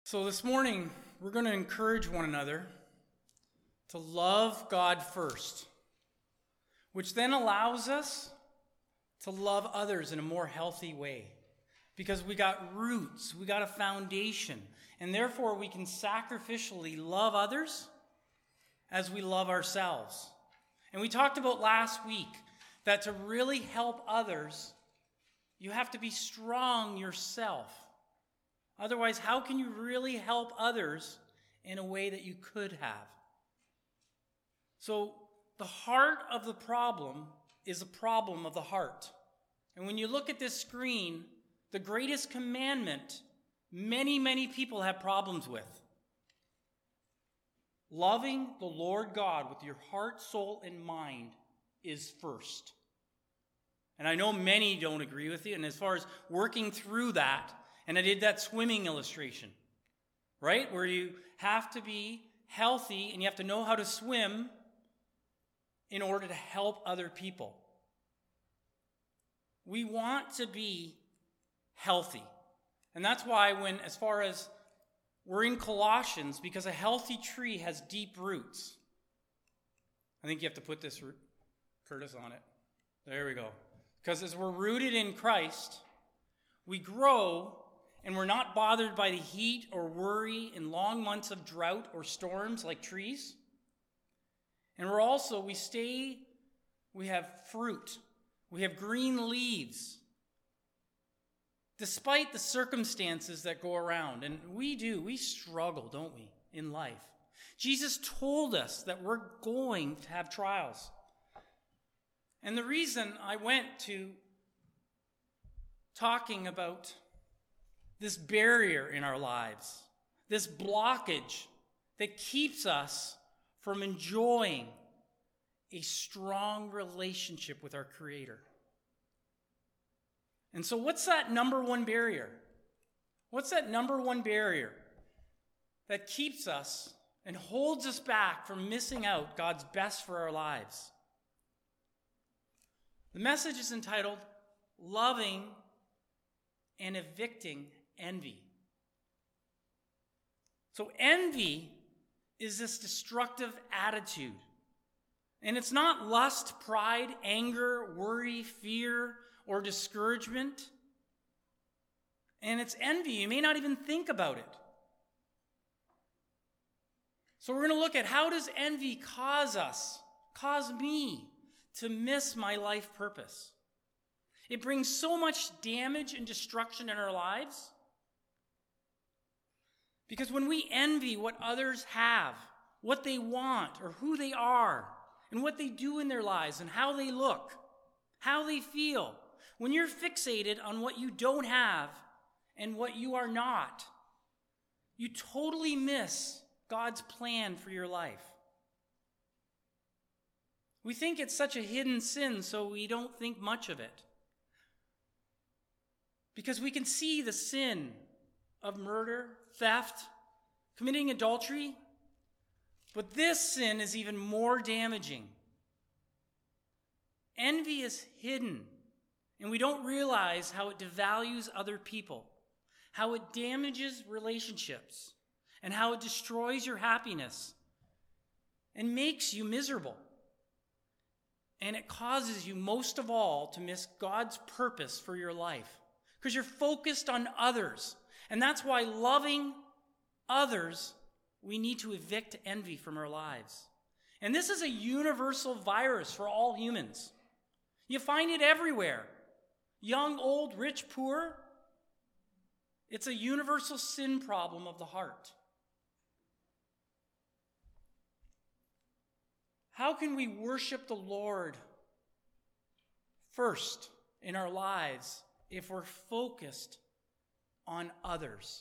So this morning, we're going to encourage one another to love God first, which then allows us to love others in a more healthy way. Because we got roots, we got a foundation, and therefore we can sacrificially love others as we love ourselves. And we talked about last week that to really help others, you have to be strong yourself. Otherwise, how can you really help others in a way that you could have? So, the heart of the problem is a problem of the heart. And when you look at this screen, the greatest commandment many people have problems with. Loving the Lord God with your heart, soul, and mind is first. And I know many don't agree with you, and as far as working through that, and I did that swimming illustration, right? Where you have to be healthy and you have to know how to swim in order to help other people. We want to be healthy. And that's why as far as we're in Colossians, because a healthy tree has deep roots. I think you have to put this, Curtis, on it. There we go. Because as we're rooted in Christ, we grow. And we're not bothered by the heat or worry in long months of drought or storms like trees. And we have fruit. We have green leaves. Despite the circumstances that go around. And we struggle, don't we, in life. Jesus told us that we're going to have trials. And the reason I went to talking about this barrier in our lives, this blockage that keeps us from enjoying a strong relationship with our Creator. And so what's that number one barrier? What's that number one barrier that keeps us and holds us back from missing out God's best for our lives? The message is entitled, Loving and Evicting Envy. So envy is this destructive attitude. And it's not lust, pride, anger, worry, fear, or discouragement. And it's envy. You may not even think about it. So we're going to look at how does envy cause me to miss my life purpose. It brings so much damage and destruction in our lives. Because when we envy what others have, what they want, or who they are, and what they do in their lives, and how they look, how they feel, when you're fixated on what you don't have and what you are not, you totally miss God's plan for your life. We think it's such a hidden sin, so we don't think much of it. Because we can see the sin of murder, theft, committing adultery, but this sin is even more damaging. Envy is hidden, and we don't realize how it devalues other people, how it damages relationships, and how it destroys your happiness and makes you miserable. And it causes you most of all to miss God's purpose for your life. Because you're focused on others. And that's why loving others, we need to evict envy from our lives. And this is a universal virus for all humans. You find it everywhere. Young, old, rich, poor. It's a universal sin problem of the heart. How can we worship the Lord first in our lives if we're focused on others?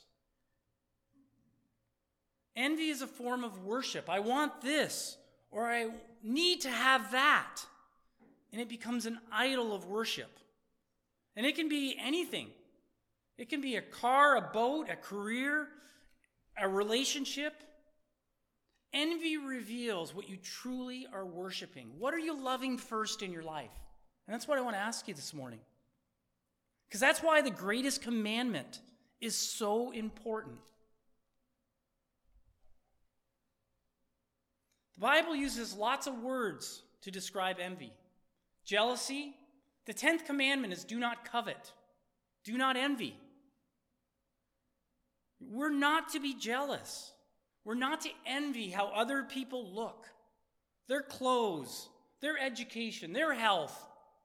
Envy is a form of worship. I want this, or I need to have that. And it becomes an idol of worship. And it can be anything. It can be a car, a boat, a career, a relationship. Envy reveals what you truly are worshiping. What are you loving first in your life? And that's what I want to ask you this morning. Because that's why the greatest commandment is so important. The Bible uses lots of words to describe envy. Jealousy. The 10th commandment is do not covet. Do not envy. We're not to be jealous. We're not to envy how other people look, their clothes, their education, their health.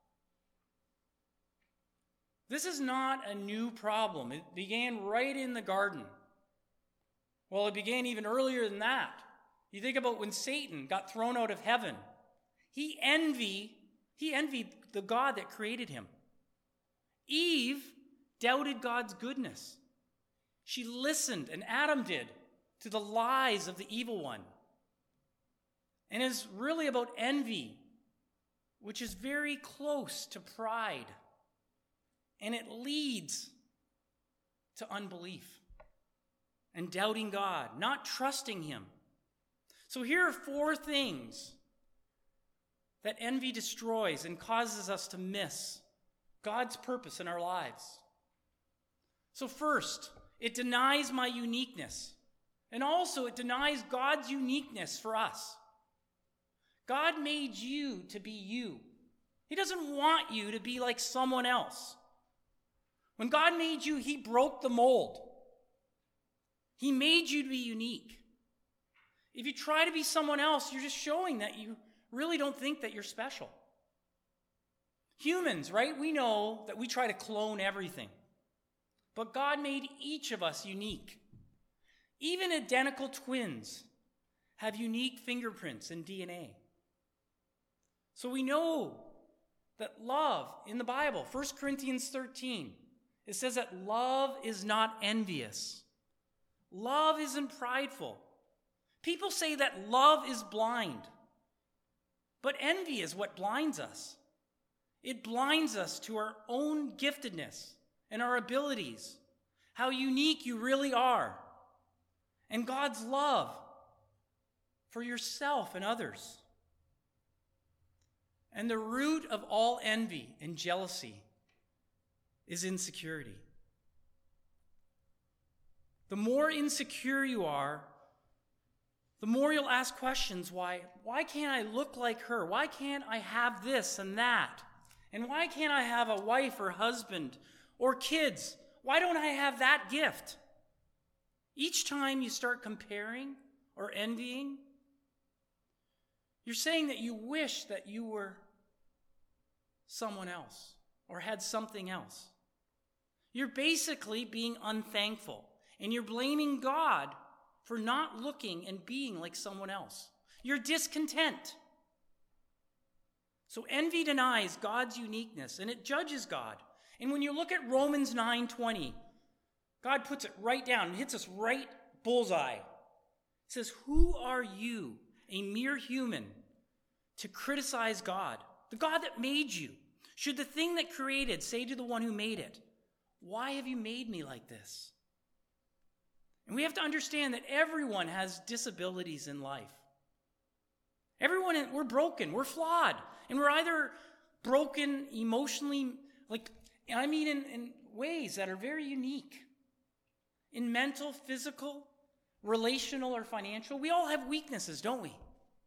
This is not a new problem. It began right in the garden. Well, it began even earlier than that. You think about when Satan got thrown out of heaven. He envied the God that created him. Eve doubted God's goodness. She listened, and Adam did, to the lies of the evil one. And it's really about envy, which is very close to pride. And it leads to unbelief and doubting God, not trusting him. So here are 4 things that envy destroys and causes us to miss God's purpose in our lives. So first, it denies my uniqueness. And also, it denies God's uniqueness for us. God made you to be you. He doesn't want you to be like someone else. When God made you, he broke the mold. He made you to be unique. If you try to be someone else, you're just showing that you really don't think that you're special. Humans, right? We know that we try to clone everything. But God made each of us unique. Even identical twins have unique fingerprints and DNA. So we know that love in the Bible, 1 Corinthians 13, it says that love is not envious. Love isn't prideful. People say that love is blind. But envy is what blinds us. It blinds us to our own giftedness and our abilities, how unique you really are, and God's love for yourself and others. And the root of all envy and jealousy is insecurity. The more insecure you are, the more you'll ask questions. Why can't I look like her? Why can't I have this and that? And why can't I have a wife or husband or kids? Why don't I have that gift? Each time you start comparing or envying, you're saying that you wish that you were someone else or had something else. You're basically being unthankful, and you're blaming God for not looking and being like someone else. You're discontent. So envy denies God's uniqueness, and it judges God. And when you look at Romans 9:20, God puts it right down and hits us right bullseye. It says, "Who are you, a mere human, to criticize God, the God that made you? Should the thing that created say to the one who made it, 'Why have you made me like this?'" And we have to understand that everyone has disabilities in life. We're broken, we're flawed, and we're either broken emotionally, in ways that are very unique. In mental, physical, relational, or financial, we all have weaknesses, don't we?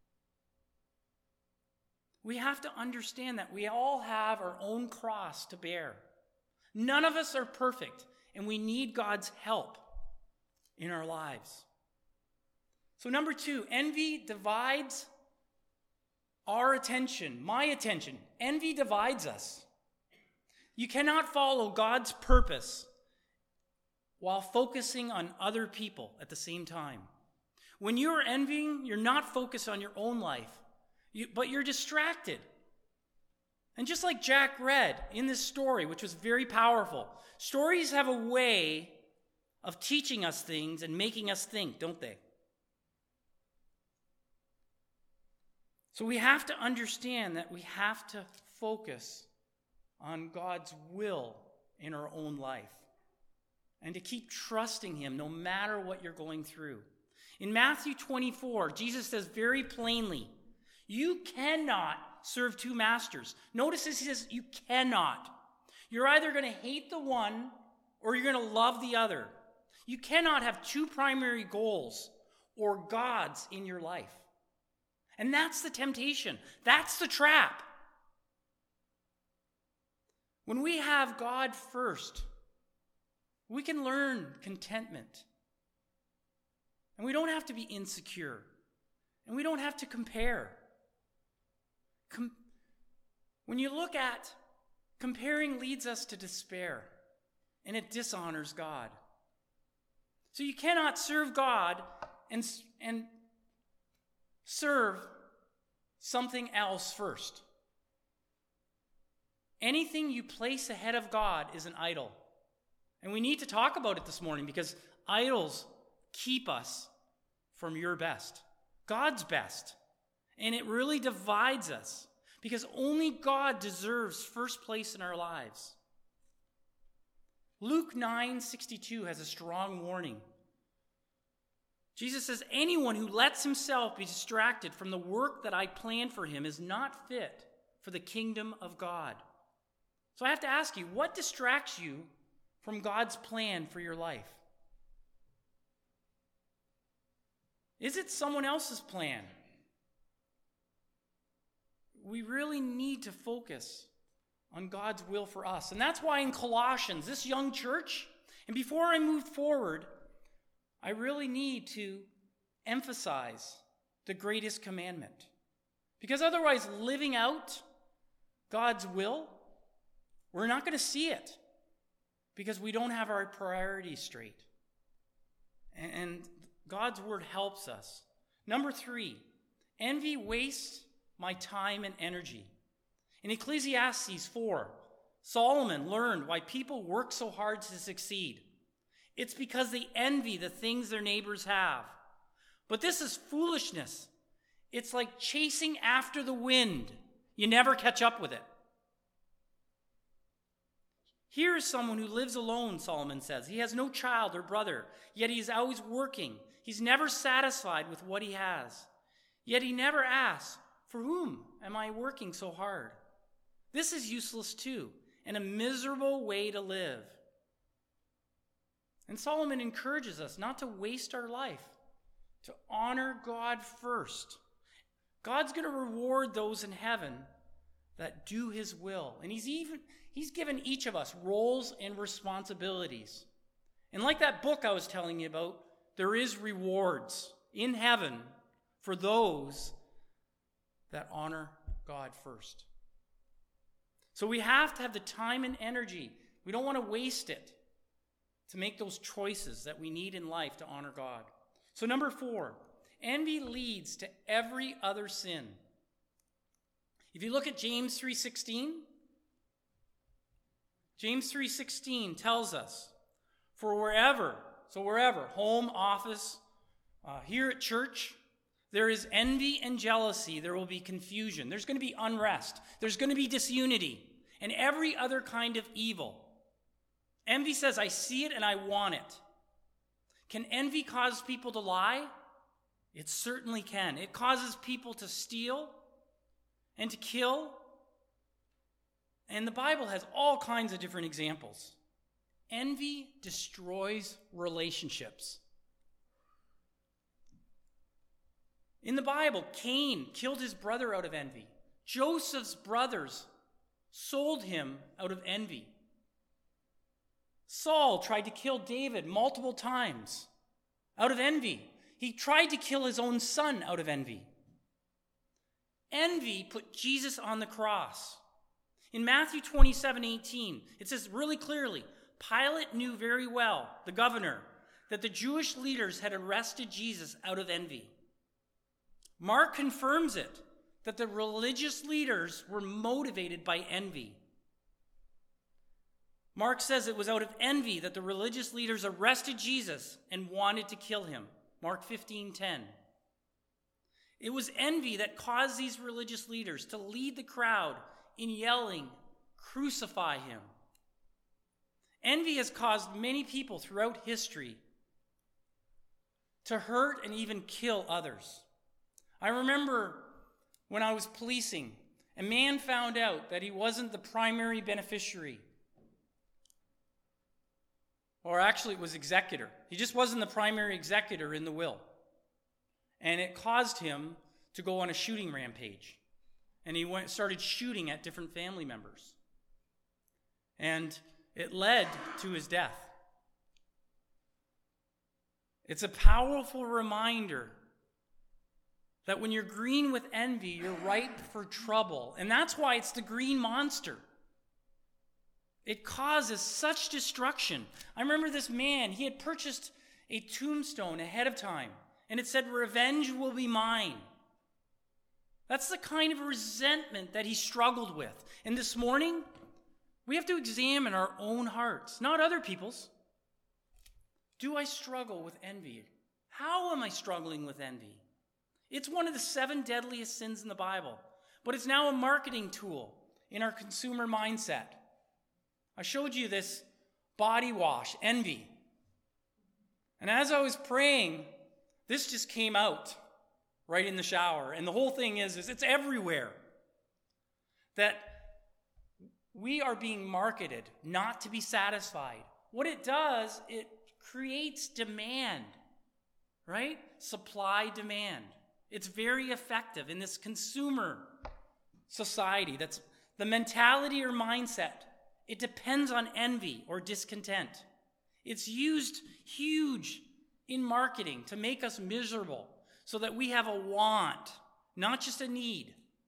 We have to understand that we all have our own cross to bear. None of us are perfect, and we need God's help in our lives. So number 2, envy divides our attention, my attention. Envy divides us. You cannot follow God's purpose while focusing on other people at the same time. When you are envying, you're not focused on your own life, but you're distracted. And just like Jack read in this story, which was very powerful, stories have a way of teaching us things and making us think, don't they? So we have to understand that we have to focus on God's will in our own life and to keep trusting him no matter what you're going through. In Matthew 24, Jesus says very plainly, you cannot serve 2 masters. Notice this, he says you cannot. You're either going to hate the one or you're going to love the other. You cannot have 2 primary goals or gods in your life. And that's the temptation. That's the trap. When we have God first, we can learn contentment. And we don't have to be insecure. And we don't have to compare. When you look at comparing leads us to despair, and it dishonors God. So you cannot serve God and serve something else first. Anything you place ahead of God is an idol. And we need to talk about it this morning because idols keep us from your best, God's best. And it really divides us because only God deserves first place in our lives. Luke 9:62 has a strong warning. Jesus says, anyone who lets himself be distracted from the work that I planned for him is not fit for the kingdom of God. So I have to ask you, what distracts you from God's plan for your life? Is it someone else's plan? We really need to focus on God's will for us. And that's why in Colossians, this young church, and before I move forward, I really need to emphasize the greatest commandment. Because otherwise, living out God's will, we're not going to see it because we don't have our priorities straight. And God's word helps us. Number 3, envy wastes my time and energy. In Ecclesiastes 4, Solomon learned why people work so hard to succeed. It's because they envy the things their neighbors have. But this is foolishness. It's like chasing after the wind. You never catch up with it. Here is someone who lives alone, Solomon says. He has no child or brother, yet he is always working. He's never satisfied with what he has. Yet he never asks, for whom am I working so hard? This is useless too, and a miserable way to live. And Solomon encourages us not to waste our life, to honor God first. God's going to reward those in heaven that do his will. And he's given each of us roles and responsibilities. And like that book I was telling you about, there is rewards in heaven for those that honor God first. So we have to have the time and energy. We don't want to waste it to make those choices that we need in life to honor God. So number 4, envy leads to every other sin. If you look at James 3:16, James 3:16 tells us, for wherever, home, office, here at church, there is envy and jealousy, there will be confusion. There's going to be unrest. There's going to be disunity and every other kind of evil. Envy says, I see it and I want it. Can envy cause people to lie? It certainly can. It causes people to steal and to kill. And the Bible has all kinds of different examples. Envy destroys relationships. In the Bible, Cain killed his brother out of envy. Joseph's brothers sold him out of envy. Saul tried to kill David multiple times out of envy. He tried to kill his own son out of envy. Envy put Jesus on the cross. In Matthew 27:18, it says really clearly, Pilate knew very well, the governor, that the Jewish leaders had arrested Jesus out of envy. Mark confirms it, that the religious leaders were motivated by envy. Mark says it was out of envy that the religious leaders arrested Jesus and wanted to kill him. Mark 15:10. It was envy that caused these religious leaders to lead the crowd in yelling, "Crucify him." Envy has caused many people throughout history to hurt and even kill others. I remember when I was policing, a man found out that he wasn't the primary beneficiary. Or actually, it was executor. He just wasn't the primary executor in the will. And it caused him to go on a shooting rampage. And he started shooting at different family members. And it led to his death. It's a powerful reminder that when you're green with envy, you're ripe for trouble. And that's why it's the green monster. It causes such destruction. I remember this man, he had purchased a tombstone ahead of time, and it said, "Revenge will be mine." That's the kind of resentment that he struggled with. And this morning, we have to examine our own hearts, not other people's. Do I struggle with envy? How am I struggling with envy? It's one of the 7 deadliest sins in the Bible, but it's now a marketing tool in our consumer mindset. I showed you this body wash, envy. And as I was praying, this just came out right in the shower. And the whole thing is it's everywhere. That we are being marketed not to be satisfied. What it does, it creates demand, right? Supply demand. It's very effective in this consumer society. That's the mentality or mindset. It depends on envy or discontent. It's used huge in marketing to make us miserable so that we have a want, not just a need.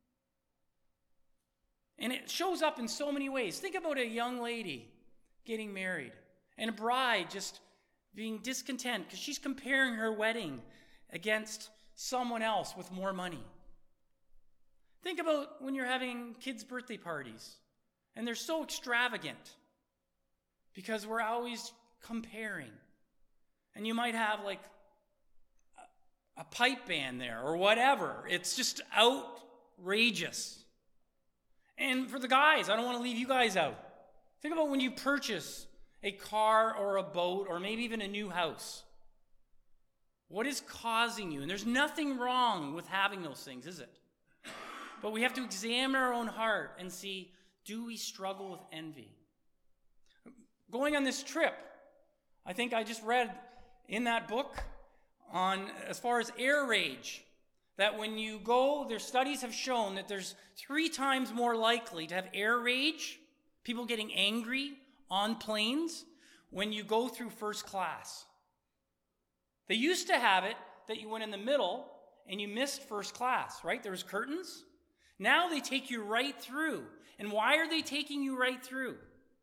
And it shows up in so many ways. Think about a young lady getting married and a bride just being discontent because she's comparing her wedding against someone else with more money. Think about when you're having kids' birthday parties and they're so extravagant because we're always comparing. And you might have like a pipe band there or whatever. It's just outrageous. And for the guys, I don't want to leave you guys out. Think about when you purchase a car or a boat or maybe even a new house. What is causing you? And there's nothing wrong with having those things, is it? But we have to examine our own heart and see, do we struggle with envy? Going on this trip, I think I just read in that book on as far as air rage, that when you go, their studies have shown that there's 3 times more likely to have air rage, people getting angry on planes, when you go through first class. They used to have it that you went in the middle and you missed first class, right? There was curtains. Now they take you right through. And why are they taking you right through?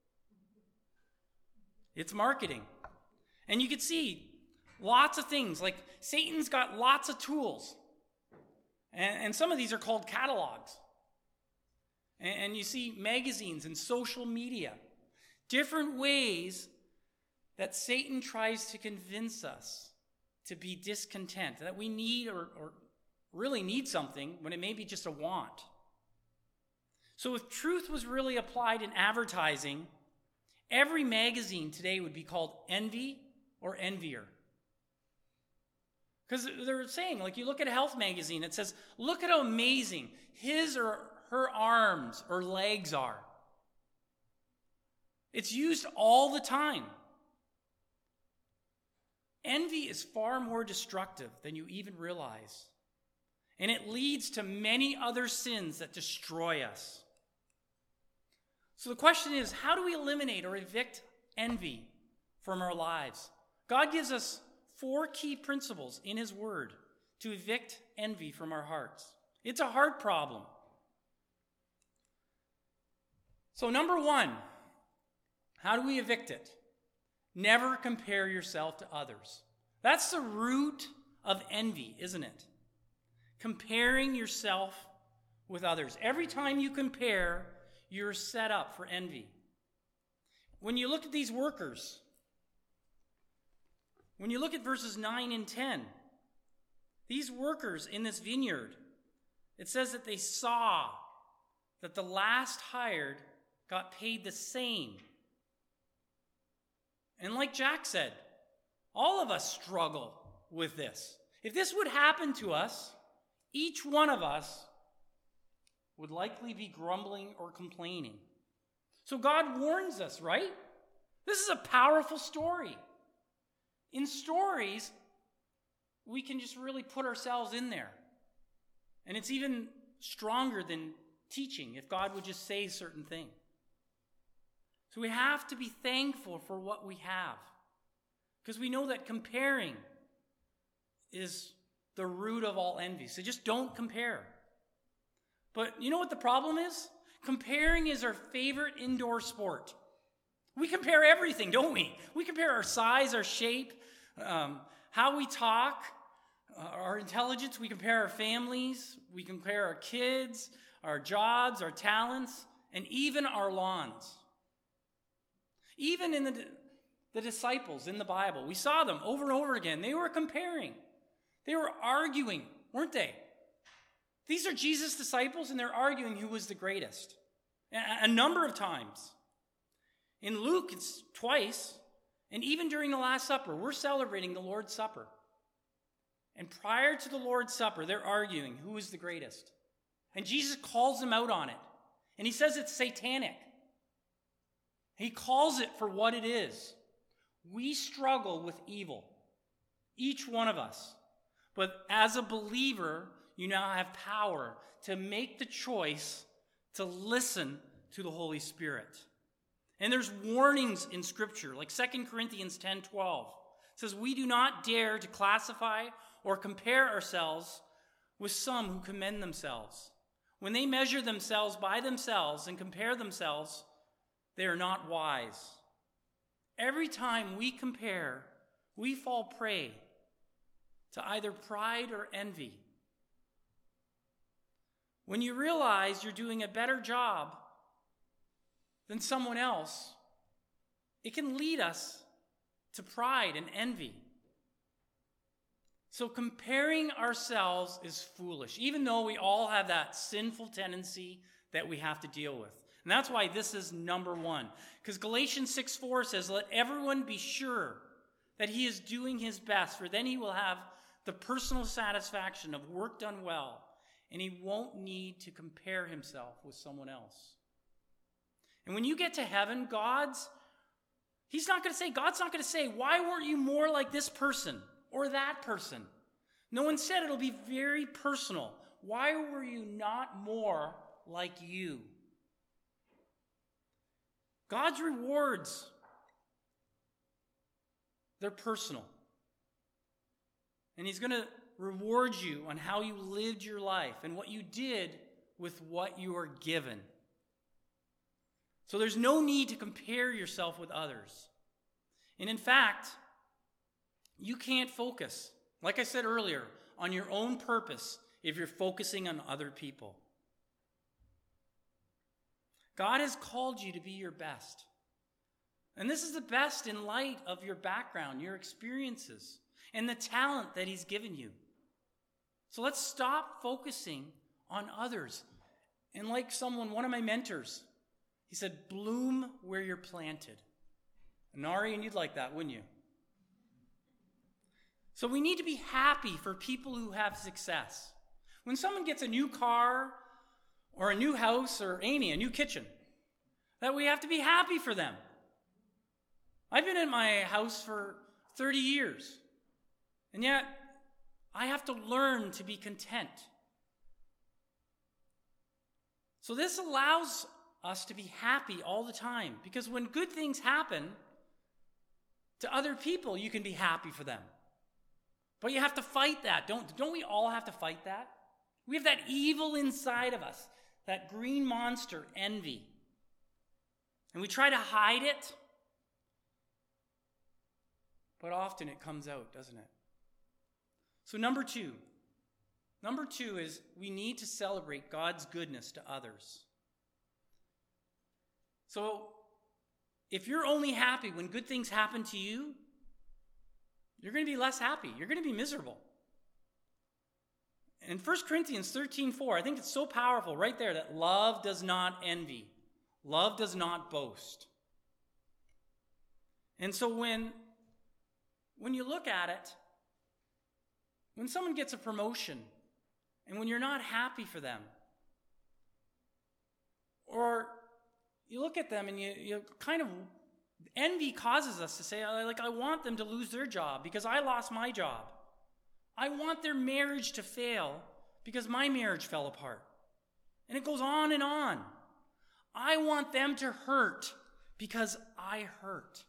It's marketing. And you could see lots of things, like Satan's got lots of tools. And some of these are called catalogs. And you see magazines and social media. Different ways that Satan tries to convince us to be discontent, that we need or really need something when it may be just a want. So if truth was really applied in advertising, every magazine today would be called Envy or Envier. Because they're saying, like you look at a health magazine, it says, look at how amazing his or her arms or legs are. It's used all the time. Envy is far more destructive than you even realize. And it leads to many other sins that destroy us. So the question is, how do we eliminate or evict envy from our lives? God gives us 4 key principles in his word to evict envy from our hearts. It's a hard problem. So number 1, how do we evict it? Never compare yourself to others. That's the root of envy, isn't it? Comparing yourself with others. Every time you compare, you're set up for envy. When you look at these workers, when you look at verses 9 and 10, these workers in this vineyard, it says that they saw that the last hired got paid the same. And like Jack said, all of us struggle with this. If this would happen to us, each one of us would likely be grumbling or complaining. So God warns us, right? This is a powerful story. In stories, we can just really put ourselves in there. And it's even stronger than teaching if God would just say certain things. So we have to be thankful for what we have, because we know that comparing is the root of all envy. So just don't compare. But you know what the problem is? Comparing is our favorite indoor sport. We compare everything, don't we? We compare our size, our shape, how we talk, our intelligence. We compare our families. We compare our kids, our jobs, our talents, and even our lawns. Even in the disciples in the Bible, we saw them over and over again. They were comparing. They were arguing, weren't they? These are Jesus' disciples, and they're arguing who was the greatest. A number of times. In Luke, it's twice. And even during the Last Supper, we're celebrating the Lord's Supper. And prior to the Lord's Supper, they're arguing who is the greatest. And Jesus calls them out on it. And he says it's satanic. He calls it for what it is. We struggle with evil. Each one of us. But as a believer, you now have power to make the choice to listen to the Holy Spirit. And there's warnings in Scripture, like 2 Corinthians 10:12. It says, we do not dare to classify or compare ourselves with some who commend themselves. When they measure themselves by themselves and compare themselves, they are not wise. Every time we compare, we fall prey to either pride or envy. When you realize you're doing a better job than someone else, it can lead us to pride and envy. So comparing ourselves is foolish, even though we all have that sinful tendency that we have to deal with. And that's why this is number one. Because Galatians 6:4 says, let everyone be sure that he is doing his best, for then he will have the personal satisfaction of work done well, and he won't need to compare himself with someone else. And when you get to heaven, God's not going to say, why weren't you more like this person or that person? No, instead it'll be very personal. Why were you not more like you? God's rewards, they're personal. And he's going to reward you on how you lived your life and what you did with what you were given. So there's no need to compare yourself with others. And in fact, you can't focus, like I said earlier, on your own purpose if you're focusing on other people. God has called you to be your best. And this is the best in light of your background, your experiences, and the talent that he's given you. So let's stop focusing on others. And like one of my mentors, he said, bloom where you're planted. And Ari, and you'd like that, wouldn't you? So we need to be happy for people who have success. When someone gets a new car or a new house, or Amy, a new kitchen, that we have to be happy for them. I've been in my house for 30 years, and yet I have to learn to be content. So this allows us to be happy all the time, because when good things happen to other people, you can be happy for them. But you have to fight that. Don't we all have to fight that? We have that evil inside of us, that green monster, envy. And we try to hide it, but often it comes out, doesn't it? So number two is we need to celebrate God's goodness to others. So if you're only happy when good things happen to you, you're going to be less happy. You're going to be miserable. In 1 Corinthians 13:4, I think it's so powerful right there that love does not envy. Love does not boast. And so when you look at it, when someone gets a promotion and when you're not happy for them, or you look at them and you kind of, envy causes us to say, I want them to lose their job because I lost my job. I want their marriage to fail because my marriage fell apart. And it goes on and on. I want them to hurt because I hurt.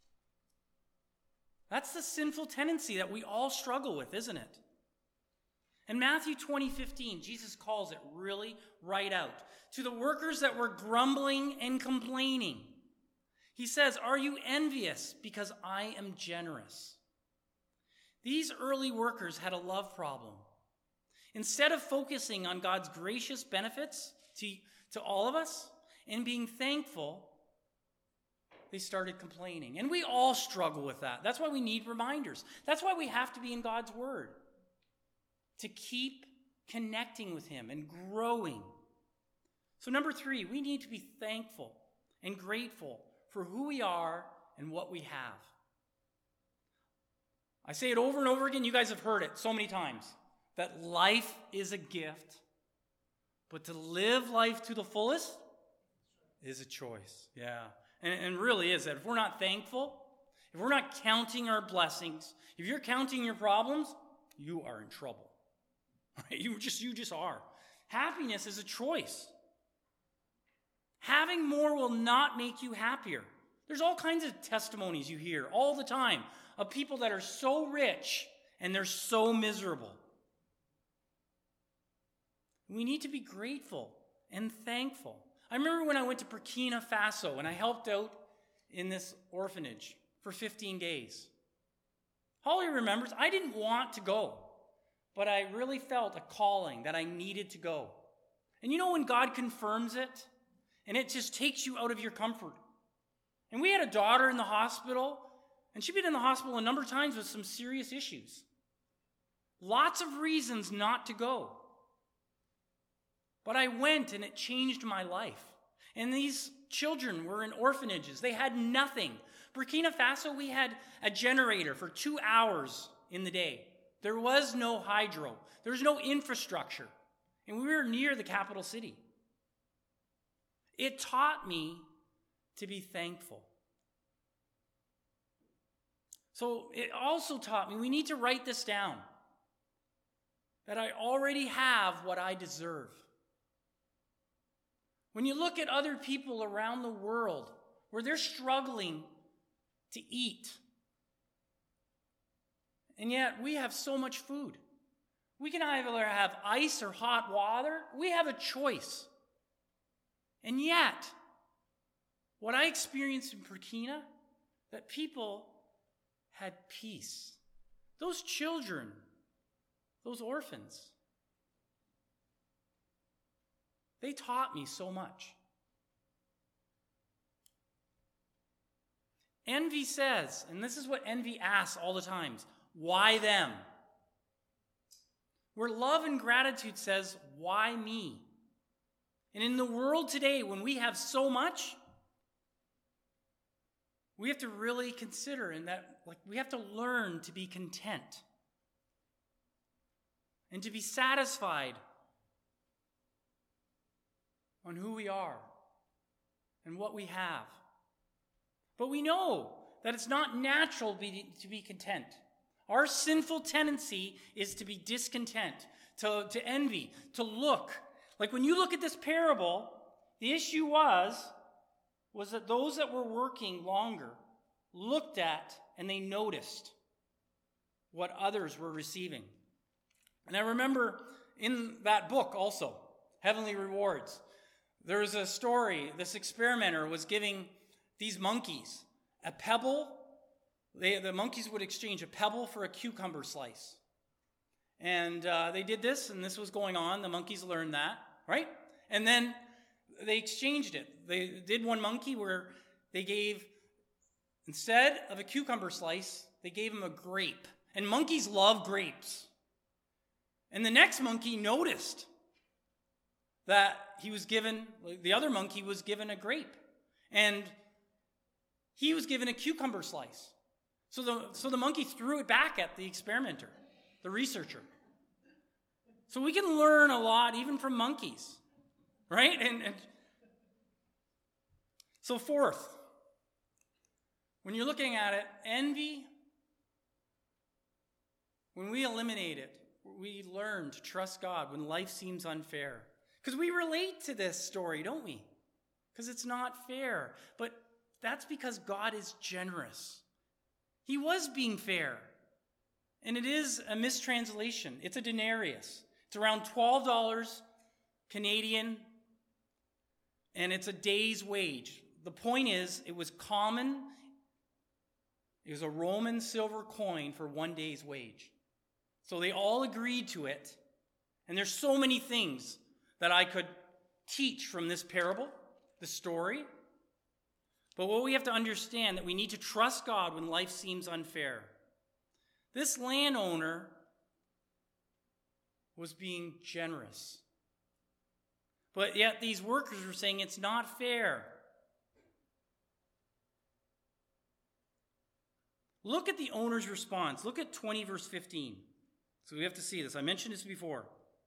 That's the sinful tendency that we all struggle with, isn't it? In Matthew 20:15, Jesus calls it really right out. To the workers that were grumbling and complaining, he says, "Are you envious because I am generous?" These early workers had a love problem. Instead of focusing on God's gracious benefits to all of us and being thankful, they started complaining. And we all struggle with that. That's why we need reminders. That's why we have to be in God's Word, to keep connecting with Him and growing. So number 3, we need to be thankful and grateful for who we are and what we have. I say it over and over again. You guys have heard it so many times, that life is a gift, but to live life to the fullest is a choice. Yeah. And it really is that if we're not thankful, if we're not counting our blessings, if you're counting your problems, you are in trouble. You just are. Happiness is a choice. Having more will not make you happier. There's all kinds of testimonies you hear all the time of people that are so rich and they're so miserable. We need to be grateful and thankful. I remember when I went to Burkina Faso and I helped out in this orphanage for 15 days. Holly remembers, I didn't want to go, but I really felt a calling that I needed to go. And you know when God confirms it, and it just takes you out of your comfort. And we had a daughter in the hospital, and she'd been in the hospital a number of times with some serious issues. Lots of reasons not to go. But I went, and it changed my life. And these children were in orphanages. They had nothing. Burkina Faso, we had a generator for 2 hours in the day. There was no hydro. There was no infrastructure. And we were near the capital city. It taught me to be thankful. So it also taught me we need to write this down, that I already have what I deserve. When you look at other people around the world where they're struggling to eat, and yet we have so much food. We can either have ice or hot water. We have a choice. And yet, what I experienced in Burkina, that people had peace. Those children, those orphans, they taught me so much. Envy says, and this is what envy asks all the times, why them? Where love and gratitude says, why me? And in the world today, when we have so much, we have to really consider in that, we have to learn to be content and to be satisfied on who we are and what we have. But we know that it's not natural to be content. Our sinful tendency is to be discontent, to envy, to look. Like when you look at this parable, the issue was that those that were working longer looked at and they noticed what others were receiving. And I remember in that book also, Heavenly Rewards, there was a story. This experimenter was giving these monkeys a pebble. The monkeys would exchange a pebble for a cucumber slice. And they did this, and this was going on. The monkeys learned that, right? And then they exchanged it. They did one monkey where they gave, instead of a cucumber slice, they gave him a grape. And monkeys love grapes. And the next monkey noticed that the other monkey was given a grape. And he was given a cucumber slice. So the monkey threw it back at the experimenter, the researcher. So we can learn a lot even from monkeys, right? And so fourth, when you're looking at it, envy, when we eliminate it, we learn to trust God when life seems unfair. Because we relate to this story, don't we? Because it's not fair. But that's because God is generous. He was being fair. And it is a mistranslation. It's a denarius. It's around $12 Canadian, and it's a day's wage. The point is, it was common. It was a Roman silver coin for 1 day's wage. So they all agreed to it. And there's so many things that I could teach from this parable, the story. But what we have to understand that we need to trust God when life seems unfair. This landowner was being generous. But yet these workers were saying it's not fair. Look at the owner's response. Look at 20 verse 15. So we have to see this. I mentioned this before.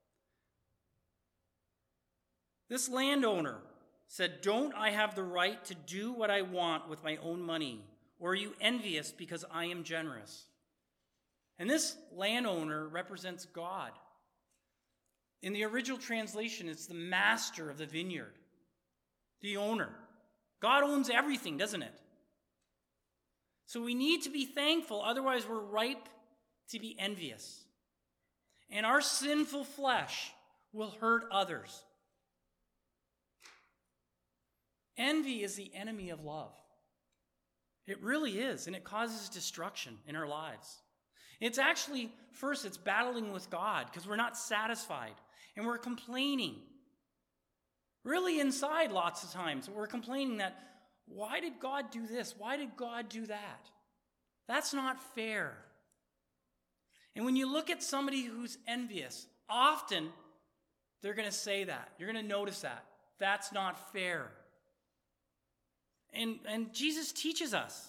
This landowner said, "Don't I have the right to do what I want with my own money? Or are you envious because I am generous?" And this landowner represents God. In the original translation, it's the master of the vineyard, the owner. God owns everything, doesn't it? So we need to be thankful, otherwise we're ripe to be envious. And our sinful flesh will hurt others. Envy is the enemy of love. It really is, and it causes destruction in our lives. It's actually, first, it's battling with God because we're not satisfied and we're complaining. Really inside lots of times, we're complaining that, why did God do this? Why did God do that? That's not fair. And when you look at somebody who's envious, often they're going to say that. You're going to notice that. That's not fair. And Jesus teaches us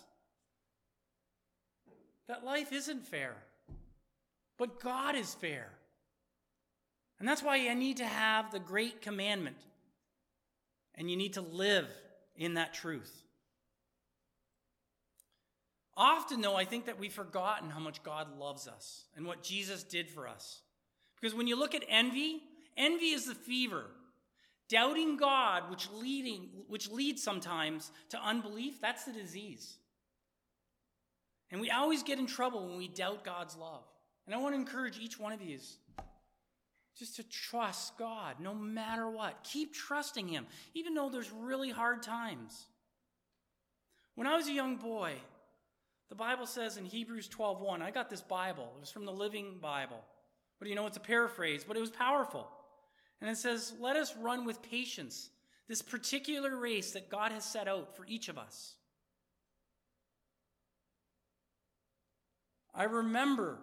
that life isn't fair, but God is fair. And that's why you need to have the great commandment, and you need to live in that truth. Often, though, I think that we've forgotten how much God loves us and what Jesus did for us. Because when you look at envy, envy is the fever. Doubting God, which leads sometimes to unbelief, that's the disease. And we always get in trouble when we doubt God's love. And I want to encourage each one of you just to trust God no matter what. Keep trusting Him, even though there's really hard times. When I was a young boy, the Bible says in Hebrews 12:1, I got this Bible. It was from the Living Bible. But it's a paraphrase, but it was powerful. And it says, let us run with patience this particular race that God has set out for each of us. I remember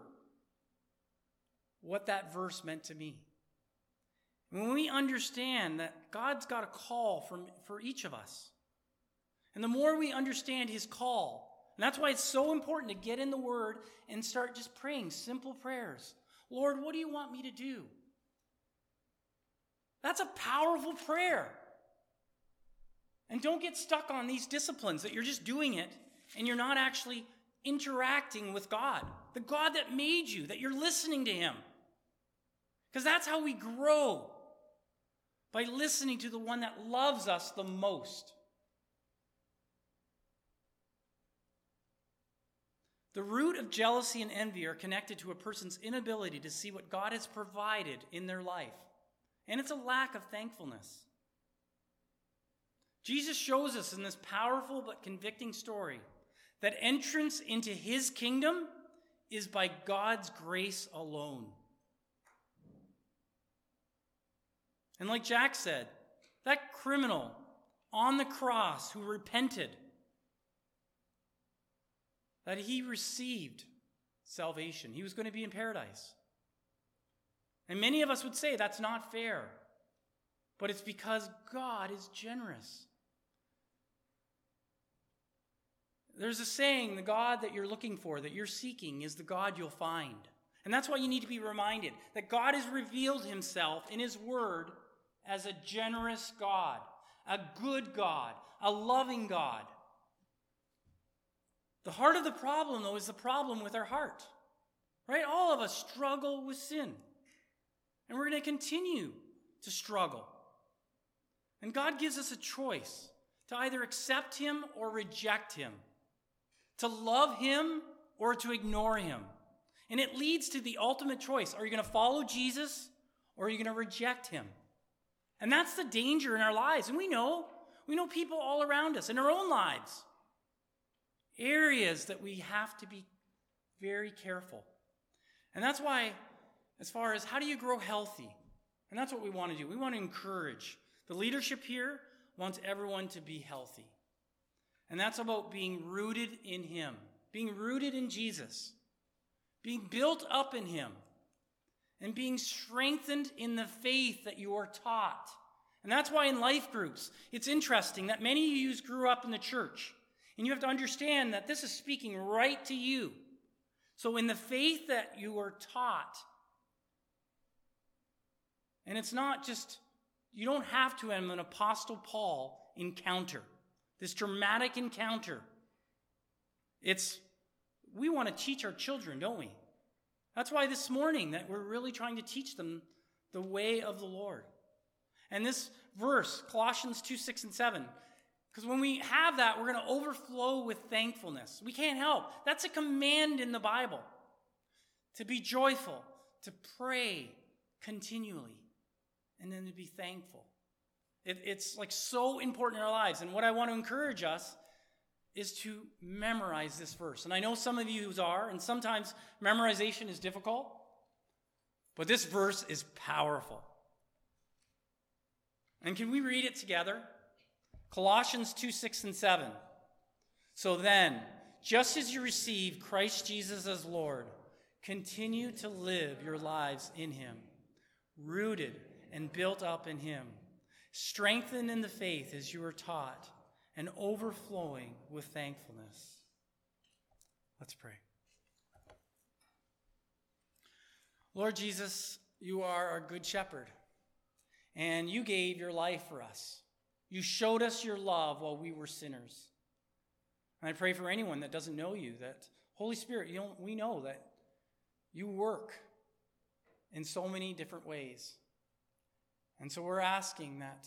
what that verse meant to me. When we understand that God's got a call for each of us, and the more we understand His call, and that's why it's so important to get in the Word and start just praying simple prayers. Lord, what do you want me to do? That's a powerful prayer. And don't get stuck on these disciplines that you're just doing it and you're not actually interacting with God, the God that made you, that you're listening to Him. Because that's how we grow, by listening to the one that loves us the most. The root of jealousy and envy are connected to a person's inability to see what God has provided in their life. And it's a lack of thankfulness. Jesus shows us in this powerful but convicting story that entrance into His kingdom is by God's grace alone. And like Jack said, that criminal on the cross who repented, that he received salvation. He was going to be in paradise. And many of us would say that's not fair. But it's because God is generous. There's a saying, the God that you're looking for, that you're seeking, is the God you'll find. And that's why you need to be reminded that God has revealed Himself in His Word as a generous God, a good God, a loving God. The heart of the problem, though, is the problem with our heart. Right? All of us struggle with sin. And we're going to continue to struggle. And God gives us a choice to either accept him or reject him, to love him or to ignore him. And it leads to the ultimate choice. Are you going to follow Jesus or are you going to reject him? And that's the danger in our lives. And we know people all around us in our own lives. Areas that we have to be very careful. And that's why, as far as how do you grow healthy? And that's what we want to do. We want to encourage. The leadership here wants everyone to be healthy. And that's about being rooted in him, being rooted in Jesus, being built up in him, and being strengthened in the faith that you are taught. And that's why in life groups, it's interesting that many of you grew up in the church. And you have to understand that this is speaking right to you. So in the faith that you are taught, and it's not just, you don't have to have an Apostle Paul encounter, this dramatic encounter. We want to teach our children, don't we? That's why this morning that we're really trying to teach them the way of the Lord. And this verse, Colossians 2, 6, and 7, because when we have that, we're going to overflow with thankfulness. We can't help. That's a command in the Bible. To be joyful, to pray continually, and then to be thankful. It's like so important in our lives. And what I want to encourage us is to memorize this verse. And I know some of you are, and sometimes memorization is difficult, but this verse is powerful. And can we read it together? Colossians 2, 6, and 7. So then, just as you received Christ Jesus as Lord, continue to live your lives in him, rooted and built up in him, strengthened in the faith as you were taught, and overflowing with thankfulness. Let's pray. Lord Jesus, you are our good shepherd, and you gave your life for us. You showed us your love while we were sinners. And I pray for anyone that doesn't know you, that Holy Spirit, we know that you work in so many different ways. And so we're asking that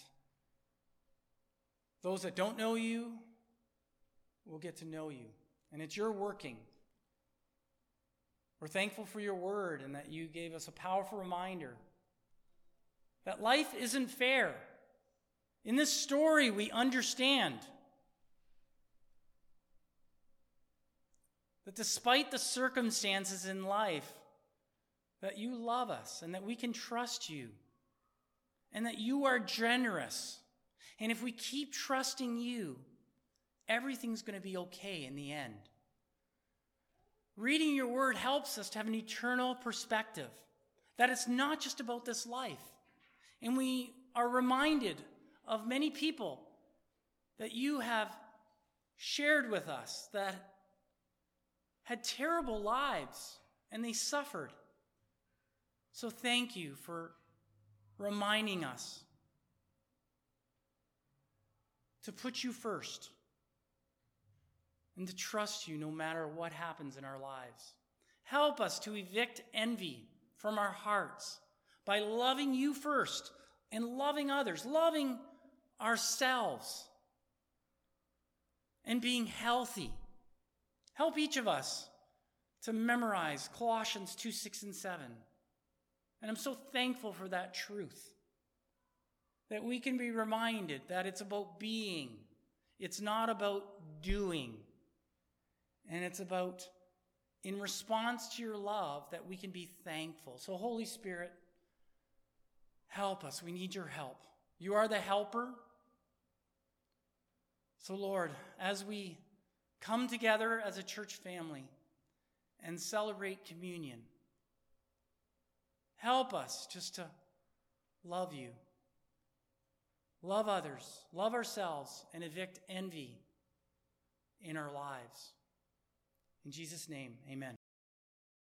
those that don't know you will get to know you. And it's your working. We're thankful for your word and that you gave us a powerful reminder that life isn't fair. In this story, we understand that despite the circumstances in life, that you love us and that we can trust you and that you are generous. And if we keep trusting you, everything's going to be okay in the end. Reading your word helps us to have an eternal perspective, that it's not just about this life. And we are reminded of many people that you have shared with us that had terrible lives and they suffered. So thank you for reminding us to put you first and to trust you no matter what happens in our lives. Help us to evict envy from our hearts by loving you first and loving others, loving ourselves, and being healthy. Help each of us to memorize Colossians 2, 6, and 7. And I'm so thankful for that truth, that we can be reminded that it's about being. It's not about doing. And it's about, in response to your love, that we can be thankful. So Holy Spirit, help us. We need your help. You are the helper. So Lord, as we come together as a church family and celebrate communion, help us just to love you, love others, love ourselves, and evict envy in our lives. In Jesus' name, amen.